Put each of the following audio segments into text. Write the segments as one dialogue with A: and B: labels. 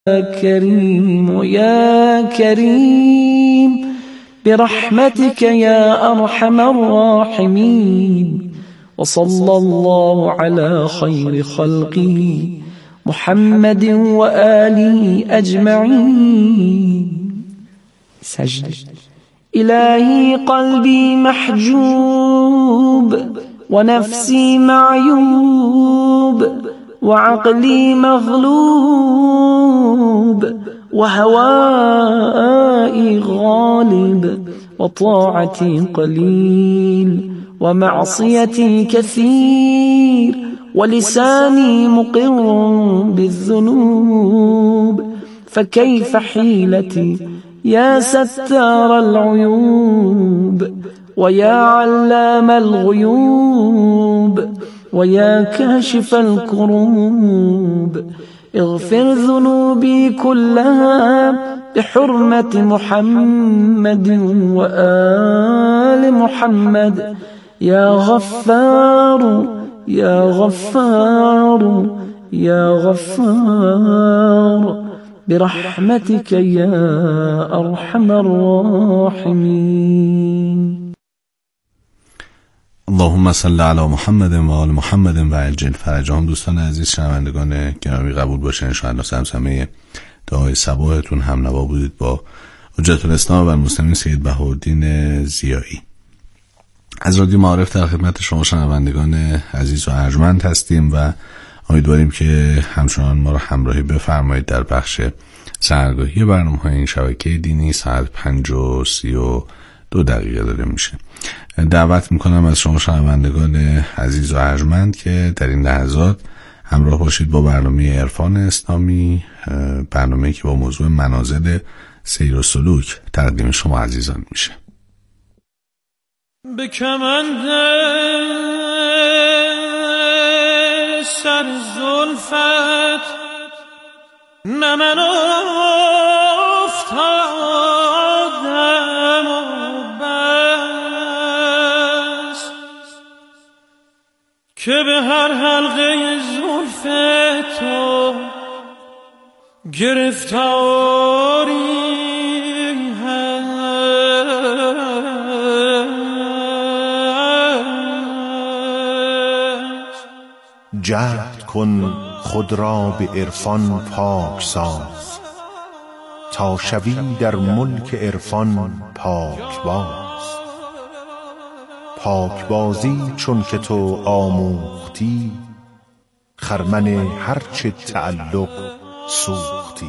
A: كريم يا كريم برحمتك يا أرحم الراحمين. وصلى الله على خير خلقه محمد وآله أجمعين. سجد. إلهي قلبي محجوب ونفسي معيوب وعقلي مغلوب وهوائي غالب وطاعتي قليل ومعصيتي كثير ولساني مقر بالذنوب. فكيف حيلتي يا ستار العيوب ويا علام الغيوب ويا كاشف الكروب. اغفر ذنوبي كلها بحرمة محمد وآل محمد يا غفار يا غفار يا غفار برحمتك يا أرحم الراحمين.
B: اللهم صل علی محمد و آل محمد و عجل فرجهم. دوستان عزیز، شنوندگان گرامی، قبول باشه انشاءالله سمسمه دعای صباحتون هم نوا بودید با حجت الاسلام و المسلمین سید بهاءالدین ضیایی. از رادیو معارف در خدمت شما شنوندگان عزیز و ارجمند هستیم و امیدواریم که همچنان ما را همراهی بفرمایید در بخش سحرگاهی برنامه‌های این شبکه دینی. ساعت 5:32 داره میشه. دعوت میکنم از شما شنوندگان عزیز و ارجمند که در این لحظات همراه باشید با برنامه عرفان اسلامی، برنامه‌ای که با موضوع منازل سیر و سلوک تقدیم شما عزیزان میشه.
C: به کمند سر زلفت نه من افتادم و بس که به هر حلقه زلف تو گرفتاری
D: جهد کن خود را به عرفان پاک ساز تا شوی در ملک عرفان پاک باز. پاک بازی چون که تو آموختی خرمن هرچه تعلق سوختی.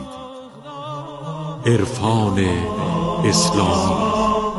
E: عرفان اسلامی.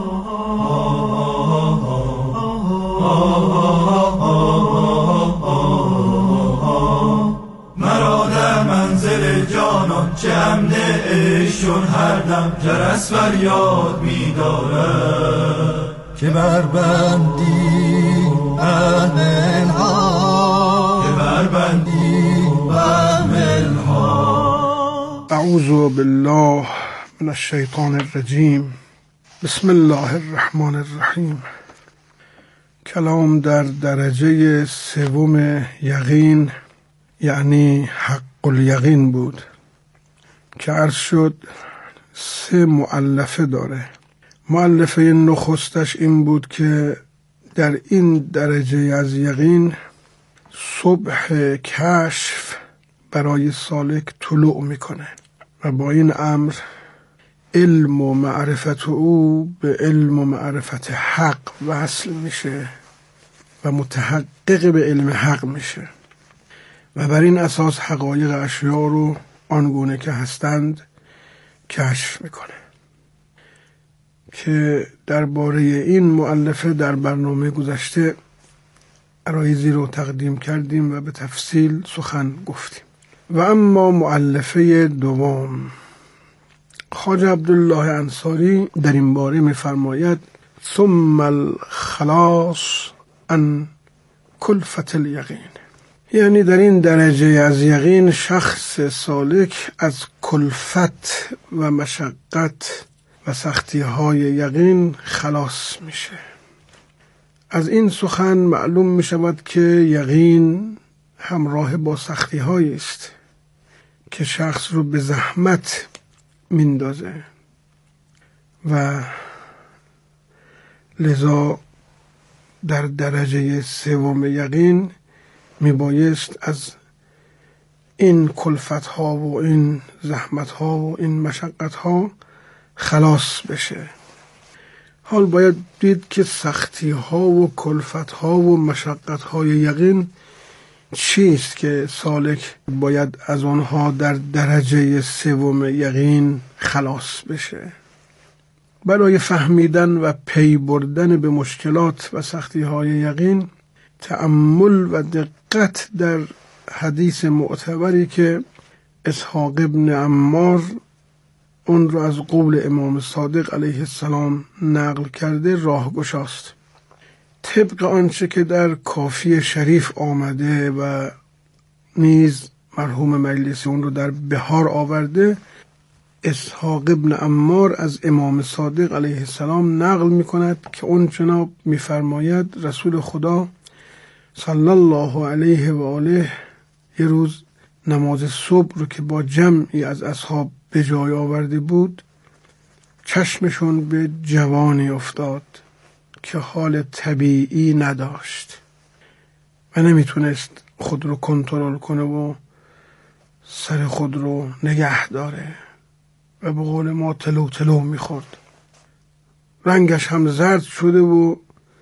F: مرا در منزل جانان چه امن عشقشون هر دم جرس فریاد می‌دارد که بربندی اهل ها، که بربندی اهل ها.
G: اعوذ بالله من الشیطان الرجیم. بسم الله الرحمن الرحیم. کلام در درجه سوم یقین یعنی حق الیقین بود که عرض شد 3 مؤلفه داره. مؤلفه نخستش این بود که در این درجه از یقین صبح کشف برای سالک طلوع میکنه و با این امر علم و معرفت او به علم و معرفت حق وصل میشه و متحقق به علم حق میشه و بر این اساس حقایق اشیا رو آنگونه که هستند کشف میکنه. که درباره این مؤلفه در برنامه گذشته عرایضی رو تقدیم کردیم و به تفصیل سخن گفتیم. و اما مؤلفه دوم، خواجه عبدالله انصاری در این باره می‌فرماید ثم الخلاص عن کلفة الیقین، یعنی در این درجه از یقین شخص سالک از کلفت و مشقت و سختی های یقین خلاص میشه. از این سخن معلوم می شود که یقین همراه با سختی هایی است که شخص رو به زحمت میندازه و لذا در درجه سوم یقین میبایست از این کلفت ها و این زحمت ها و این مشقت ها خلاص بشه. حال باید دید که سختی ها و کلفت ها و مشقت های یقین چیست که سالک باید از آنها در درجه سوم یقین خلاص بشه. برای فهمیدن و پی بردن به مشکلات و سختی های یقین تأمل و دقت در حدیث معتبری که اسحاق ابن عمار اون را از قول امام صادق علیه السلام نقل کرده راهگشاست. طبق آنچه که در کافی شریف آمده و نیز مرحوم مجلسی اون رو در بهار آورده، اسحاق ابن عمار از امام صادق علیه السلام نقل می کند که اون جناب می فرماید رسول خدا صلی الله علیه و آله یه روز نماز صبح رو که با جمعی از اصحاب به جای آورده بود، چشمشون به جوانی افتاد که حال طبیعی نداشت و نمیتونست خود رو کنترل کنه و سر خود رو نگه داره و به قول ما تلو تلو میخورد. رنگش هم زرد شده و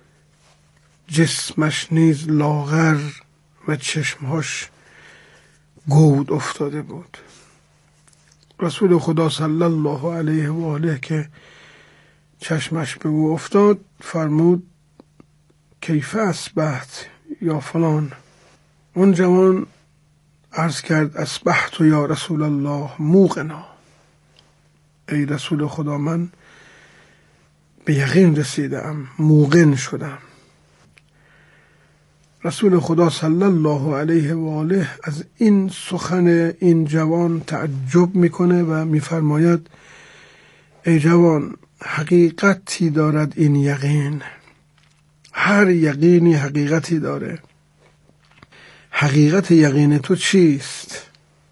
G: جسمش نیز لاغر و چشمهاش گود افتاده بود. رسول خدا صلی الله علیه و آله که چشمش به او افتاد فرمود کیف اصبحت یا فلان. اون جوان عرض کرد اصبحت یا رسول الله موقنا، ای رسول خدا من به یقین رسیدم، موقن شدم. رسول خدا صلی الله علیه و آله از این سخن این جوان تعجب میکنه و میفرماید ای جوان، حقیقتی دارد این یقین. هر یقینی حقیقتی داره. حقیقت یقین تو چیست؟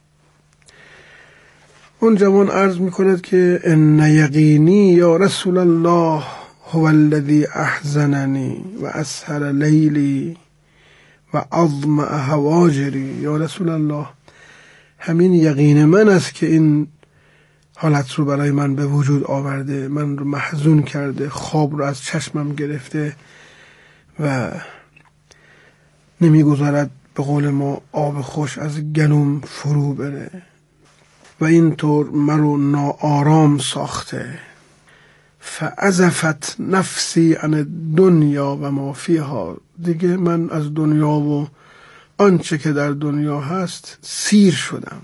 G: اون جوان عرض میکند که ان یقینی یا رسول الله هو الذی احزننی و اسهر لیلی و اظمأ هواجری. یا رسول الله، همین یقین من است که این حالت رو برای من به وجود آورده، من رو محزون کرده، خواب رو از چشمم گرفته و نمیگذارد به قول ما آب خوش از گلوم فرو بره و اینطور مرو ناآرام ساخته. فعزفت نفسی عن دنیا و ما فیها. دیگه من از دنیا و آنچه که در دنیا هست سیر شدم.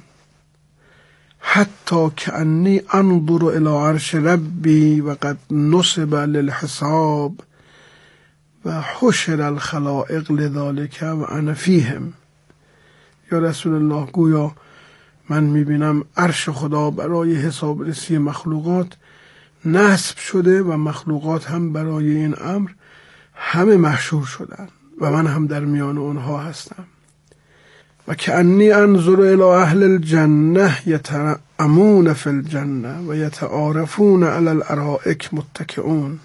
G: حتی که انی انظر الی عرش ربی و قد نصب للحساب و حشر الخلائق لذالک و انا فیهم. یا رسول الله، گویا من میبینم عرش خدا برای حساب رسی مخلوقات نصب شده و مخلوقات هم برای این امر همه محشور شدن و من هم در میان اونها هستم. و کأنی انظر الی اهل الجنه یترعمون فی الجنه و یتعارفون علی الارائک متکئون.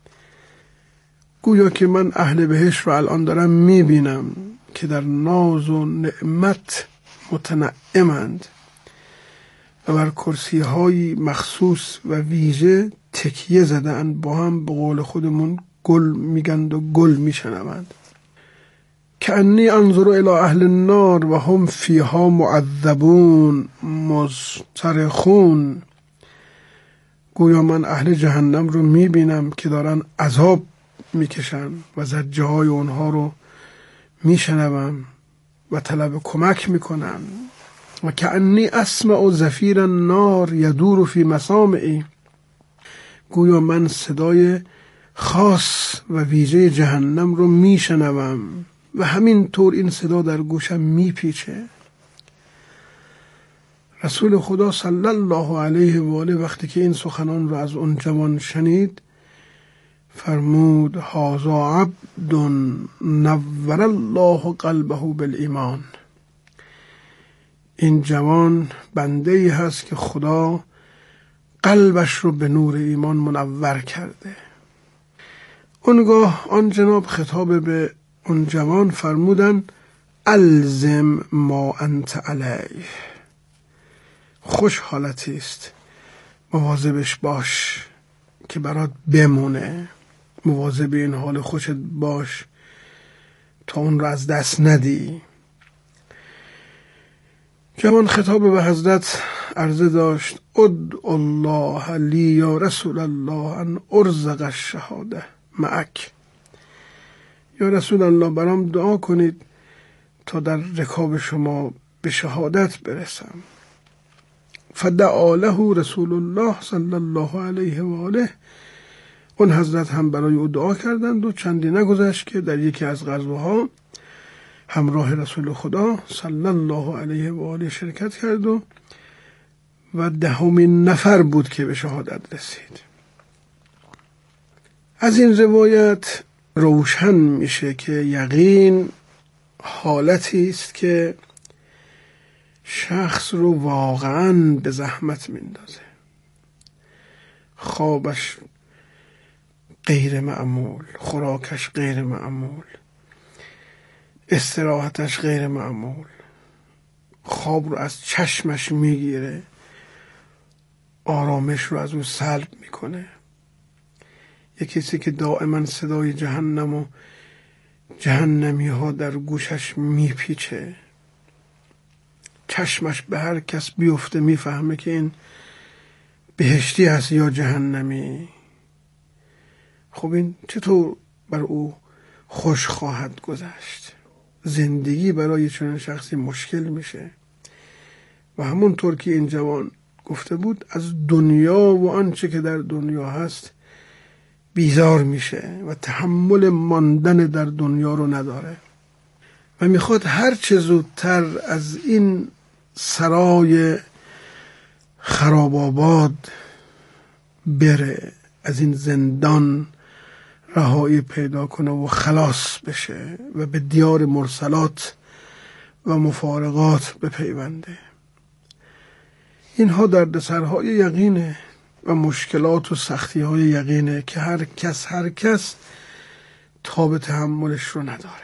G: گویا که من اهل بهشت رو الان دارم میبینم که در ناز و نعمت متنعمند و بر کرسی های مخصوص و ویژه تکیه زدن، با هم به قول خودمون گل میگند و گل میشنوند. کأنی انظر الی اهل النار و هم فیها معذبون مسترخون. گویا من اهل جهنم رو میبینم که دارن عذاب میکشن و زجه های اونها رو میشنوم و طلب کمک میکنن. و کأنی اسمع زفیر النار یدور فی مسامعی. گویا من صدای خاص و ویژه جهنم رو میشنوم و همین طور این صدا در گوشم میپیچه. رسول خدا صلی الله علیه و آله وقتی که این سخنان رو از اون جوان شنید فرمود هذا عبد نور الله قلبه بالایمان. این جوان بنده ای هست که خدا قلبش رو به نور ایمان منور کرده. اونگاه آن جناب خطاب به اون جوان فرمودن الزم ما انت علیه، خوش حالتی است، مواظبش باش که برات بمونه، مواظب این حال خوشت باش تا اون رو از دست ندی. جوان خطاب به حضرت عرضه داشت ادعو الله لی یا رسول الله ان ارزق الشهاده معک. یا رسول الله برام دعا کنید تا در رکاب شما به شهادت برسم. فدعا له رسول الله صلی الله علیه و آله. اون حضرت هم برای او دعا کردند و چندی نگذشت که در یکی از غزوها همراه رسول خدا صلی الله علیه و آله شرکت کرد و دهمین نفر بود که به شهادت رسید. از این روایت روشن میشه که یقین حالتی است که شخص رو واقعاً به زحمت میندازه. خوابش غیر معمول، خوراکش غیر معمول، استراحتش غیر معمول، خواب رو از چشمش میگیره، آرامش رو از او سلب میکنه. یک کسی که دائما صدای جهنم و جهنمی ها در گوشش میپیچه، چشمش به هر کس بیفته میفهمه که این بهشتی هست یا جهنمی. خب این چطور بر او خوش خواهد گذشت؟ زندگی برای چنین شخصی مشکل میشه. و همونطور که این جوان گفته بود از دنیا و آنچه که در دنیا هست بیزار میشه و تحمل ماندن در دنیا رو نداره و میخواد هر چه زودتر از این سرای خراب‌آباد بره، از این زندان رهایی پیدا کنه و خلاص بشه و به دیار مرسلات و مفارقات بپیونده. اینها دردسرهای یقینه و مشکلات و سختی‌های یقینه که هر کس تاب تحملش رو نداره.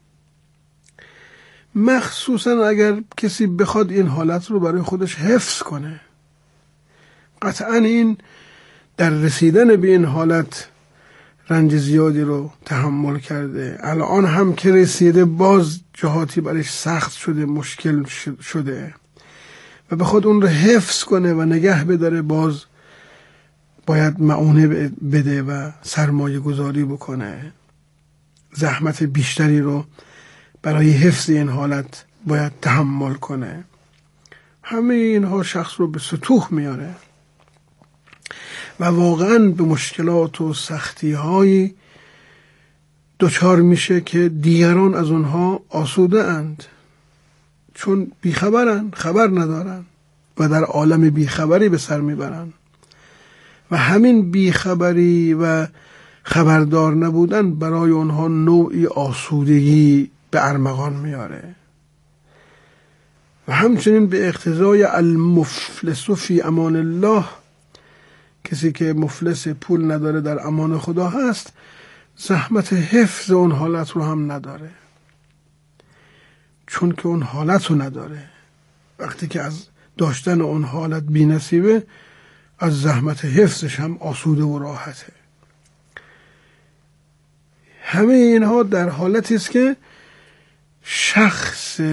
G: مخصوصا اگر کسی بخواد این حالت رو برای خودش حفظ کنه. قطعا این در رسیدن به این حالت رنج زیادی رو تحمل کرده. الان هم که رسیده باز جهاتی برایش سخت شده، مشکل شده و بخواد اون رو حفظ کنه و نگه بداره باز باید معونه بده و سرمایه گذاری بکنه. زحمت بیشتری رو برای حفظ این حالت باید تحمل کنه. همه اینها شخص رو به ستوه میاره و واقعا به مشکلات و سختی های دچار میشه که دیگران از اونها آسوده اند، چون بیخبرن، خبر ندارن و در عالم بیخبری به سر میبرن و همین بیخبری و خبردار نبودن برای اونها نوعی آسودگی به ارمغان میاره. و همچنین به اقتضای المفلس فی امان الله، کسی که مفلس پول نداره در امان خدا هست، زحمت حفظ اون حالت رو هم نداره، چون که اون حالت رو نداره. وقتی که از داشتن اون حالت بی نصیبه، از زحمت حفظش هم آسوده و راحته. همه اینها در حالتی است که شخص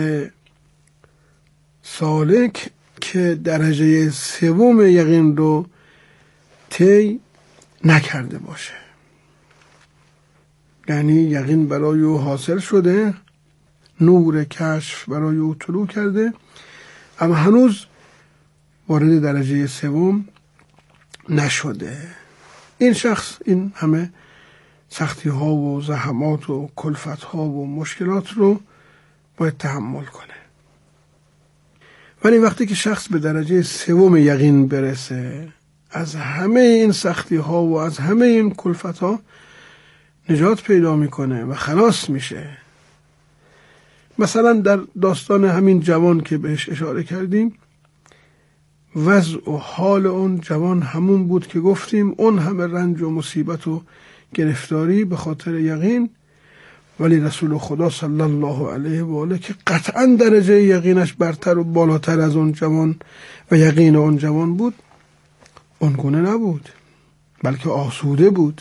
G: سالک که درجه سوم یقین رو طی نکرده باشه، یعنی یقین برای او حاصل شده، نور کشف برای او طلوع کرده، اما هنوز وارد درجه سوم نشده. این شخص این همه سختی ها و زحمات و کلفت ها و مشکلات رو باید تحمل کنه. ولی وقتی که شخص به درجه سوم یقین برسه، از همه این سختی ها و از همه این کلفت ها نجات پیدا میکنه و خلاص میشه. مثلا در داستان همین جوان که بهش اشاره کردیم، وضع و حال اون جوان همون بود که گفتیم، اون همه رنج و مصیبت و گرفتاری به خاطر یقین، ولی رسول خدا صلی الله علیه و آله که قطعا درجه یقینش برتر و بالاتر از اون جوان و یقین اون جوان بود، اون گونه نبود، بلکه آسوده بود.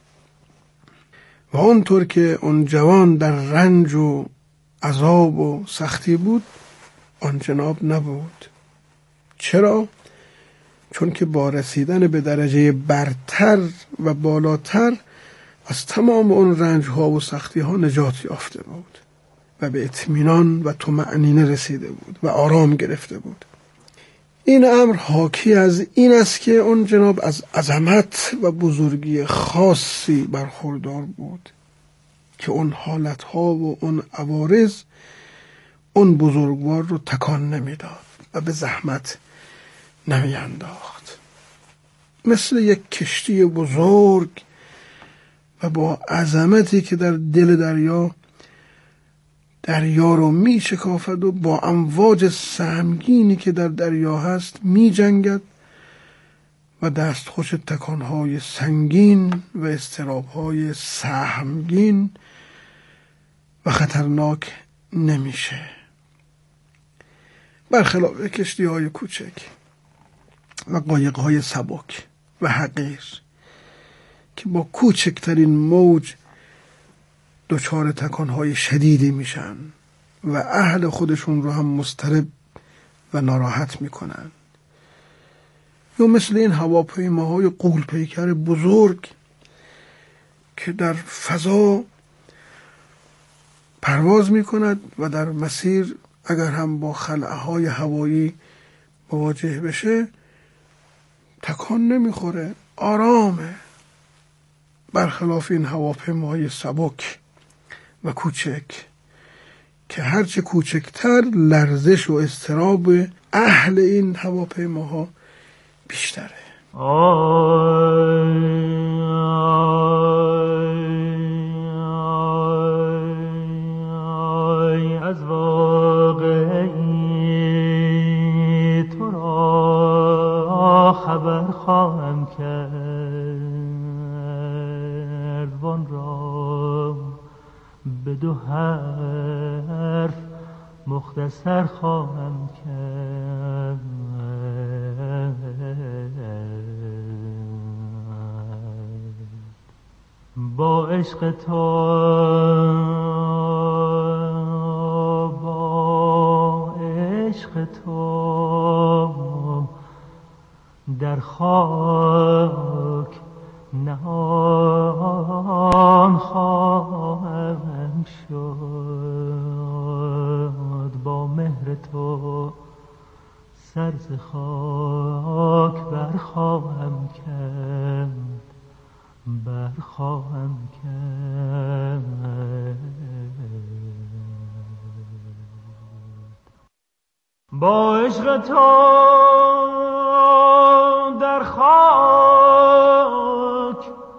G: و اونطور که اون جوان در رنج و عذاب و سختی بود، آن جناب نبود. چرا؟ چون که با رسیدن به درجه برتر و بالاتر از تمام اون رنج ها و سختی ها نجات یافته بود و به اطمینان و طمأنینه رسیده بود و آرام گرفته بود. این امر حاکی از این است که اون جناب از عظمت و بزرگی خاصی برخوردار بود که اون حالت ها و اون عوارض اون بزرگوار رو تکان نمیداد و به زحمت نمی انداخت. مثل یک کشتی بزرگ و با عظمتی که در دل دریا رو می شکافد و با امواج سهمگینی که در دریا هست می جنگد و دستخوش تکانهای سنگین و اضطرابهای سهمگین و خطرناک نمیشه. برخلاف کشتی های کوچک و قایق های سبک و حقیر که با کوچکترین موج دچار تکانهای شدیدی میشن و اهل خودشون رو هم مضطرب و ناراحت میکنن، یا مثل این هواپیماهای غول‌پیکر بزرگ که در فضا پرواز میکند و در مسیر اگر هم با خلأهای هوایی مواجه بشه تکان نمیخوره، آرامه. برخلاف این هواپیماهای سبک و کوچک که هرچه کوچکتر لرزش و اضطراب اهل این هواپیماها بیشتره.
F: از واقعی تو را خبر خواهم کرد، وان را به 2 حرف مختصر خواهم کرد. با عشق تو در خاک نهان خواهم شد، با مهر تو سر ز خاک برخواهم کرد. با عشق تو در خاک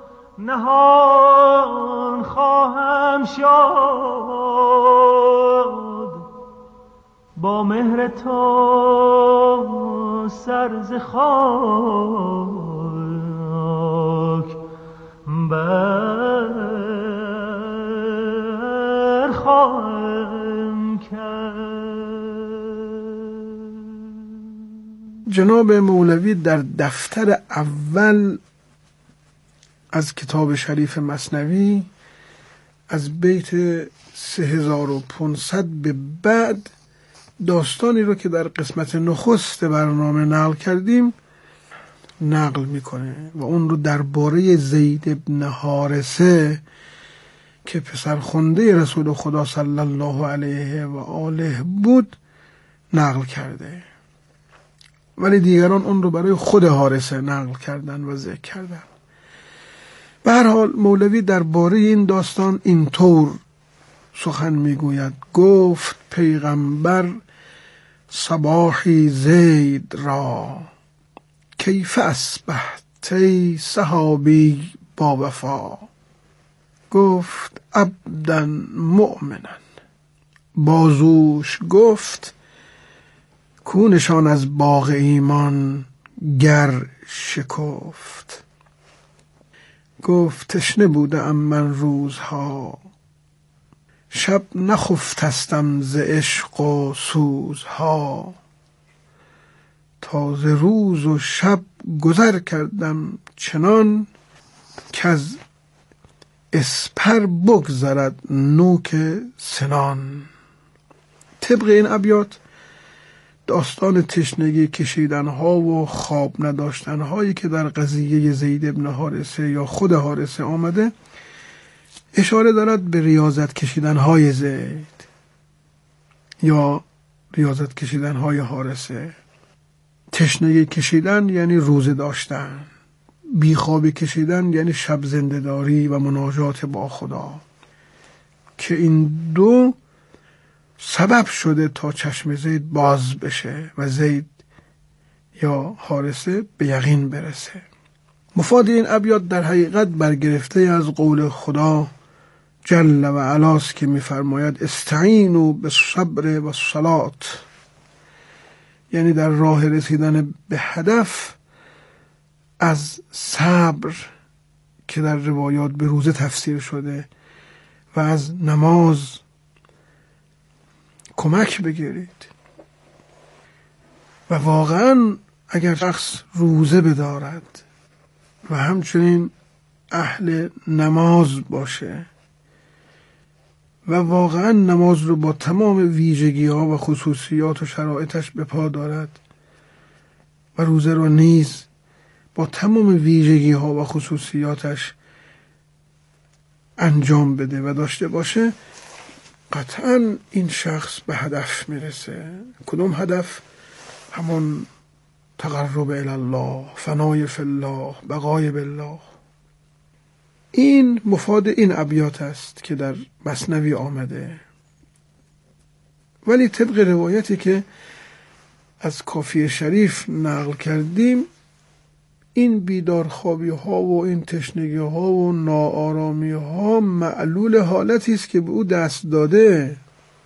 F: نهان خواهم شد، با مهر تو سر ز خاک برخواهم کرد.
G: جناب مولوی در دفتر اول از کتاب شریف مثنوی از بیت 3500 به بعد داستانی رو که در قسمت نخست برنامه نقل کردیم نقل میکنه و اون رو درباره زید بن حارثه که پسرخوانده رسول خدا صلی الله علیه و آله بود نقل کرده، ولی دیگران اون رو برای خود حارثه نقل کردن و ذکر کردن. به هر حال مولوی درباره این داستان اینطور سخن میگوید: گفت پیغمبر صباحی زید را، کیف اصبحتی صحابی با وفا. گفت عبدا مؤمنا بازوش گفت، کونشان از باغ ایمان گر شکفت. گفت تشنه بودم من روزها، شب نخفتستم ز عشق و سوزها. تا ز روز و شب گذر کردم چنان، کز اسپر بگذرد نوک سنان. طبق این ابیات داستان تشنگی کشیدنها و خواب نداشتنهایی که در قضیه زید بن حارثه یا خود حارثه آمده اشاره دارد به ریاضت کشیدنهای زید یا ریاضت کشیدنهای حارثه. تشنگی کشیدن یعنی روزه داشتن، بیخوابی کشیدن یعنی شب زنده‌داری و مناجات با خدا، که این دو سبب شده تا چشم زید باز بشه و زید یا حارثه به یقین برسه. مفاد این ابیات در حقیقت برگرفته از قول خدا جل و علاست که می‌فرماید استعینوا بالصبر والصلاة، یعنی در راه رسیدن به هدف از صبر که در روایات به روزه تفسیر شده و از نماز کمک بگیرید. و واقعا اگر شخص روزه بدارد و همچنین اهل نماز باشه و واقعا نماز رو با تمام ویژگی ها و خصوصیات و شرایطش به پا دارد و روزه رو نیز با تمام ویژگی ها و خصوصیاتش انجام بده و داشته باشه، قطعا این شخص به هدف میرسه. کدوم هدف؟ همون تقرب الی الله، فنای فی الله، بقای بالله. این مفاد این ابیات است که در مثنوی آمده. ولی طبق روایتی که از کافی شریف نقل کردیم، این بیدارخوابی ها و این تشنگی ها و ناآرامی ها معلول حالتی است که به او دست داده.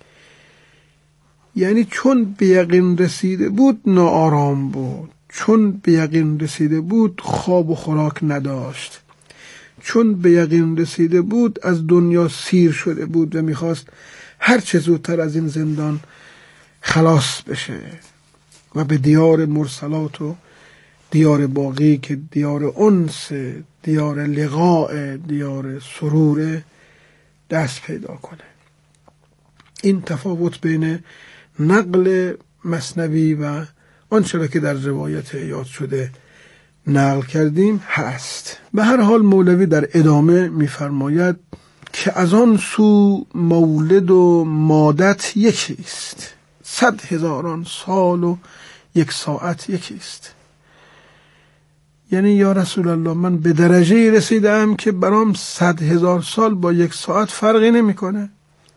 G: یعنی چون به یقین رسیده بود ناآرام بود، چون به یقین رسیده بود خواب و خوراک نداشت، چون به یقین رسیده بود از دنیا سیر شده بود و میخواست هر چه زودتر از این زندان خلاص بشه و به دیار مرسلات و دیار باقی که دیار انس، دیار لقاء، دیار سرور دست پیدا کنه. این تفاوت بین نقل مثنوی و آنچه که در روایت یاد شده نقل کردیم هست. به هر حال مولوی در ادامه می‌فرماید که از آن سو مولد و مادت یکی است، 100,000 سال و 1 ساعت یکی است. یعنی یا رسول الله من به درجه رسیدم که برام 100,000 سال با 1 ساعت فرقی نمی‌کنه.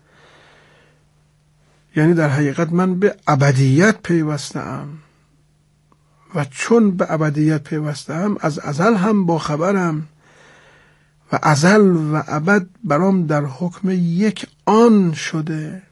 G: یعنی در حقیقت من به ابدیت پیوستم و چون به ابدیت پیوستم از ازل هم با خبرم و ازل و ابد برام در حکم یک آن شده.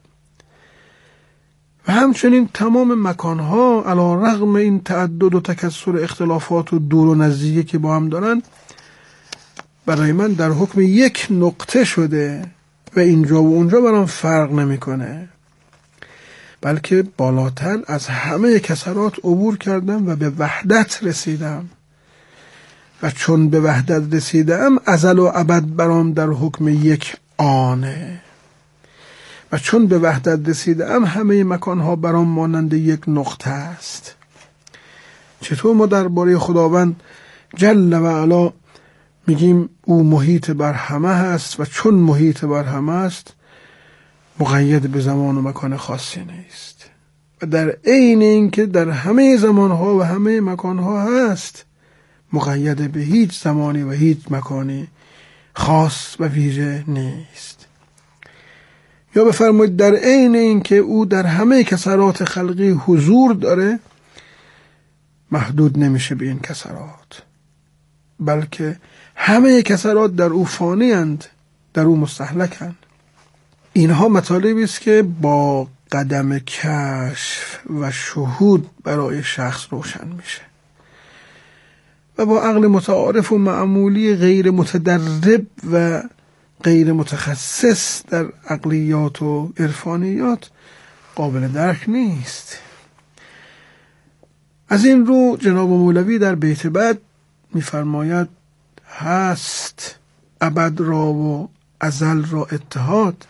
G: و همچنین تمام مکانها علی رغم این تعدد و تکثر اختلافات و دور و نزدیکی که با هم دارن برای من در حکم یک نقطه شده و اینجا و اونجا برام فرق نمیکنه، بلکه بالاتر از همه کسرات عبور کردم و به وحدت رسیدم و چون به وحدت رسیدم ازل و ابد برام در حکم یک آنه و چون به وحدت رسیدم همه مکانها برام مانند یک نقطه است. چطور ما درباره خداوند جل و علا میگیم او محیط بر همه هست و چون محیط بر همه است مقید به زمان و مکان خاصی نیست و در عین اینکه در همه زمانها و همه مکانها هست مقید به هیچ زمانی و هیچ مکانی خاص و ویژه نیست. یا بفرمایید در عین اینکه او در همه کسرات خلقی حضور داره محدود نمیشه به این کسرات، بلکه همه کسرات در او فانی اند، در او مستهلکند. اینها مطالبی است که با قدم کشف و شهود برای شخص روشن میشه و با عقل متعارف و معمولی غیر متدرب و غیر متخصص در عقلیات و عرفانیات قابل درک نیست. از این رو جناب مولوی در بیت بعد می‌فرماید هست ابد را و ازل را اتحاد،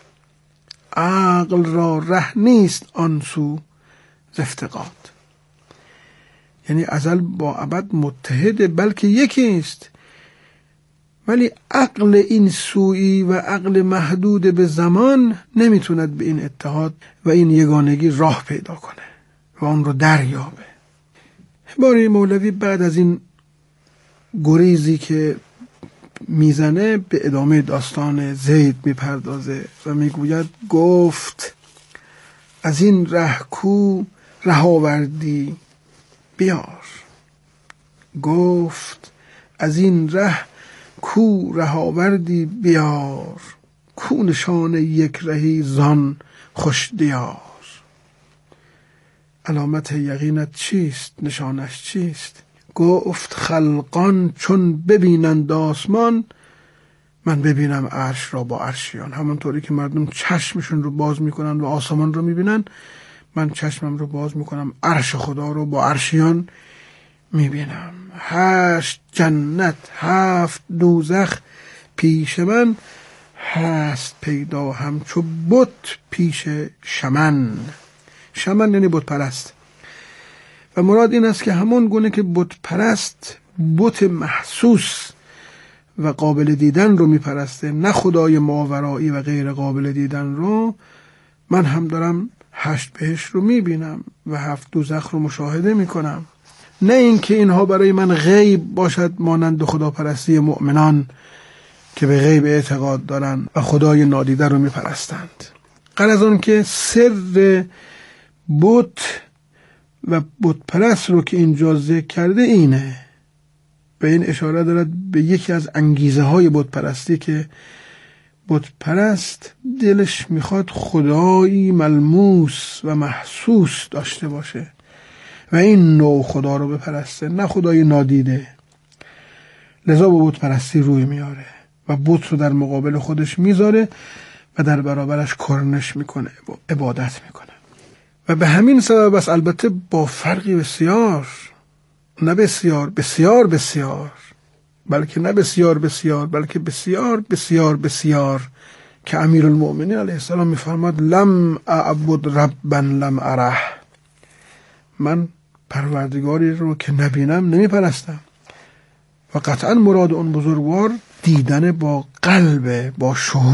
G: عقل را ره نیست آن سو ز افتقاد. یعنی ازل با ابد متحده، بلکه یکی است، ولی عقل این سویی و عقل محدود به زمان نمیتوند به این اتحاد و این یگانگی راه پیدا کنه و اون رو دریابه. باری مولوی بعد از این گریزی که میزنه به ادامه داستان زید میپردازه و میگوید گفت از این ره کو ره آوردی بیار، گفت از این ره کو ره آوردی بیار، کو نشان یک رهی زان خوش دیار. علامت یقینت چیست؟ نشانش چیست؟ گفت خلقان چون ببینند آسمان، من ببینم عرش را با عرشیان. همونطوری که مردم چشمشون رو باز میکنن و آسمان رو میبینن، من چشمم رو باز میکنم عرش خدا رو با عرشیان میبینم. 8 جنت 7 دوزخ پیش من، هست پیدا همچو بت پیش شمن. شمن یعنی بت پرست و مراد این است که همون گونه که بت پرست بت محسوس و قابل دیدن رو میپرسته، نه خدای ماورایی و غیر قابل دیدن رو، من هم دارم 8 بهشت رو میبینم و 7 دوزخ رو مشاهده میکنم. نه اینکه اینها برای من غیب باشد مانند خداپرستی مؤمنان که به غیب اعتقاد دارن و خدای نادیده رو میپرستند. غرض آن که سر بت و بت پرست رو که اینجا ذکر کرده اینه. به این اشاره دارد به یکی از انگیزه های بت پرستی که بت پرست دلش میخواد خدایی ملموس و محسوس داشته باشه و این نوع خدا رو بپرسته، نه خدای نادیده. لذا با بت پرستی روی میاره و بت رو در مقابل خودش میذاره و در برابرش کرنش میکنه و عبادت میکنه. و به همین سبب است، البته با فرقی بسیار، نه بسیار بسیار بسیار، بلکه نه بسیار بسیار، بلکه بسیار بسیار بسیار، که امیرالمؤمنین علیه السلام میفرماد لم اعبد ربا لم اره، من پروردگاری رو که نبینم نمیپرستم. و قطعا مراد اون بزرگوار دیدن با قلب، با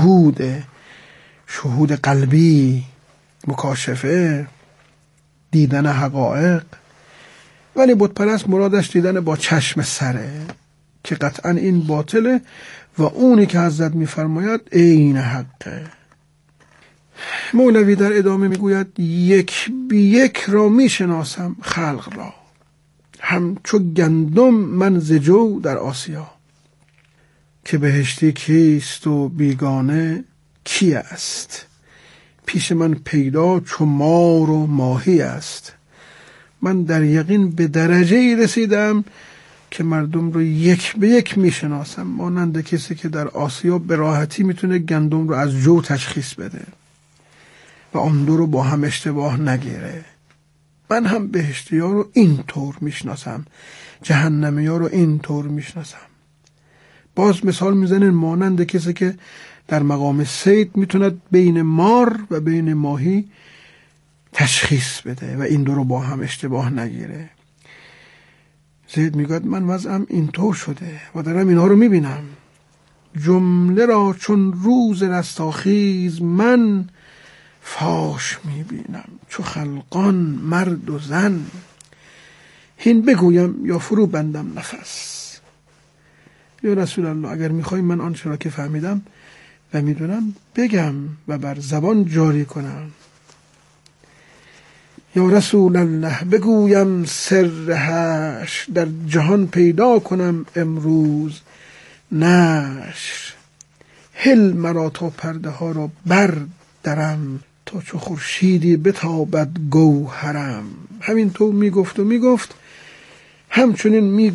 G: شهود قلبی، مکاشفه، دیدن حقایق. ولی بت پرست مرادش دیدن با چشم سره که قطعا این باطله و اونی که حضرت میفرماید عین حقه. مولوی در ادامه میگوید یک بی یک را میشناسم خلق را، همچو گندم من ز جو در آسیا، که بهشتی کیست و بیگانه کی است، پیش من پیدا چو مار و ماهی است. من در یقین به درجه‌ای رسیدم که مردم رو یک به یک میشناسم، مانند کسی که در آسیا به راحتی میتونه گندم رو از جو تشخیص بده و آن دو رو با هم اشتباه نگیره. من هم بهشتی ها رو این طور میشناسم، جهنمی ها رو این طور میشناسم. باز مثال میزنن مانند کسی که در مقام صید میتوند بین مار و بین ماهی تشخیص بده و این دو رو با هم اشتباه نگیره. زید میگوید من وضعم اینطور شده و دارم اینها رو میبینم. جمله را چون روز رستاخیز من فاش میبینم، چو خلقان مرد و زن. هین بگویم یا فرو بندم نفس. یا رسول الله اگر میخوای من آنچه را که فهمیدم و میدونم بگم و بر زبان جاری کنم. یا رسول الله بگویم سر حشر، در جهان پیدا کنم امروز نشر. هل مرا تا پرده ها را بردرم، تا چو خورشیدی بتابد گوهرم. همینطور میگفت همچنین